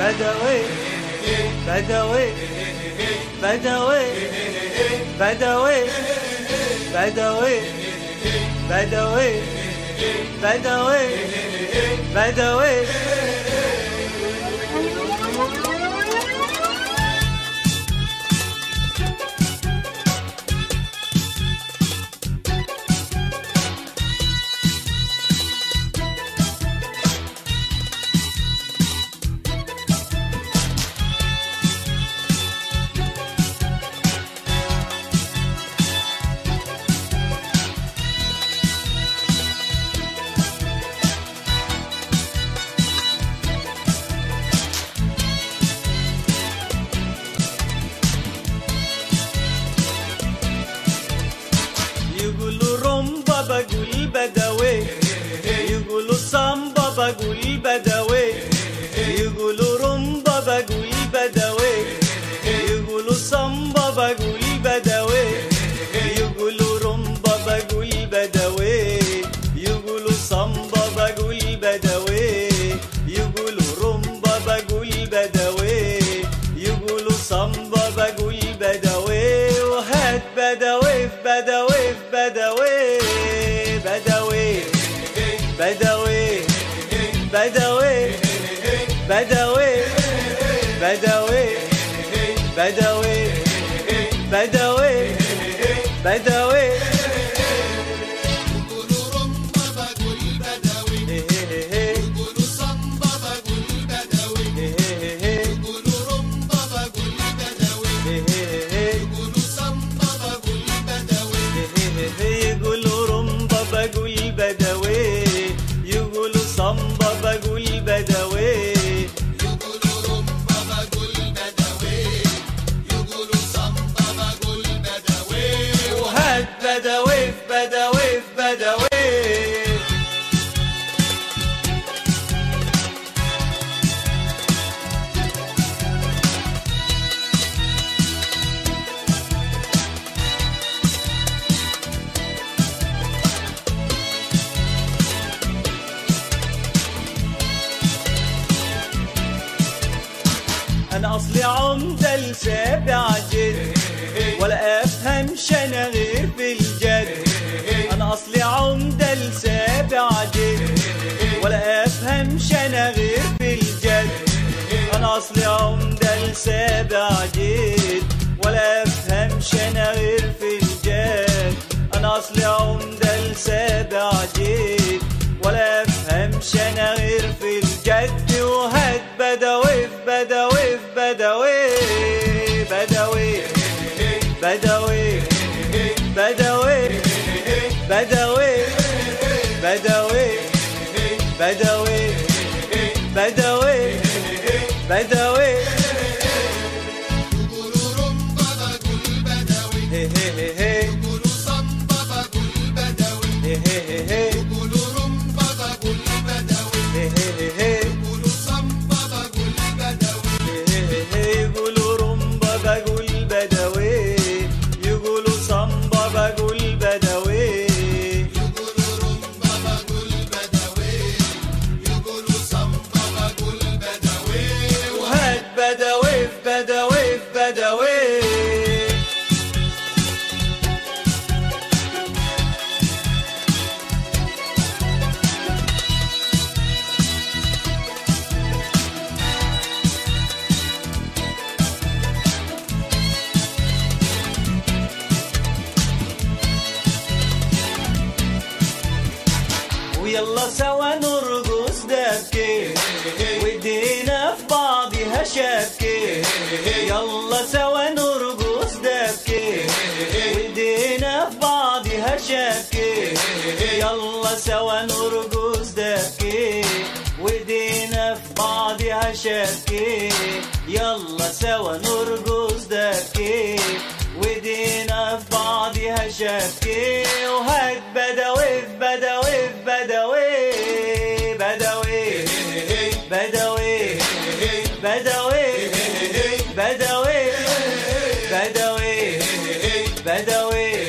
بدوي بدوي بدوي بدوي بدوي بدوي بدوي بدوي يقولوا رمبا بقول بدوي، يقولوا صامبا بقول بدوي، يقولوا رمبا بقول بدوي، يقولوا صامبا بقول بدوي، يقولوا رمبا بقول بدوي، يقولوا صامبا بقول بدوي، يقولوا رمبا بقول بدوي، يقولوا صامبا بقول بدوي، وهات بدوي في بدوي في بدوي بدوي بدوي بدوي بدوي بدوي بدوي بدوي بدوي يقولوا رمبا بقول بدوي، يقولوا صمبا بقول بدوي، يقولوا رمبا بقول بدوي، يقولوا صمبا بقول بدوي، يقولوا رمبا بقول بدوي، يقولوا صمبا بقول بدوي، يقولوا رمبا بقول بدوي، يقولوا صمبا بقول بدوي، وهات بدوي في بدوي في بدوي. أنا أصلي عمدة لسابع جد، ولا أفهمش أنا غير في الجد. أنا أصلي عمدة لسابع جد، ولا أفهمش أنا غير في الجد. أنا أصلي عمدة لسابع جد، ولا أفهمش أنا غير في الجد. أنا أصلي عمدة لسابع جد، ولا أفهمش أنا غير في الجد. وهات بدوي في بدوي في بدوي بدوي بدوي بدوي بدوي بدوي بدوي بدوي بدوي يقولوا رمبا بقول بدوي، يقولوا صمبا بقول بدوي، يقولوا رمبا بقول بدوي، يقولوا صمبا بقول بدوي، يقولوا رمبا بقول بدوي، يقولوا صمبا بقول بدوي، يقولوا رمبا بقول بدوي، يقولوا صمبا بقول بدوي، وهات بدوي في بدوي في بدوي. ويلا سوا نرقص دبكة، وايدينا في بعضها شبكة. يلا سوا نرقص دبكة، وايدينا في بعضها شبكة. يلا سوا نرقص دبكة، وايدينا في بعضها شبكة. يلا سوا نرقص دبكة، وايدينا في بعضها شبكة. وهات بدوي في بدوي في بدوي بدوي بدوي بدوي بدوي بدوي بدوي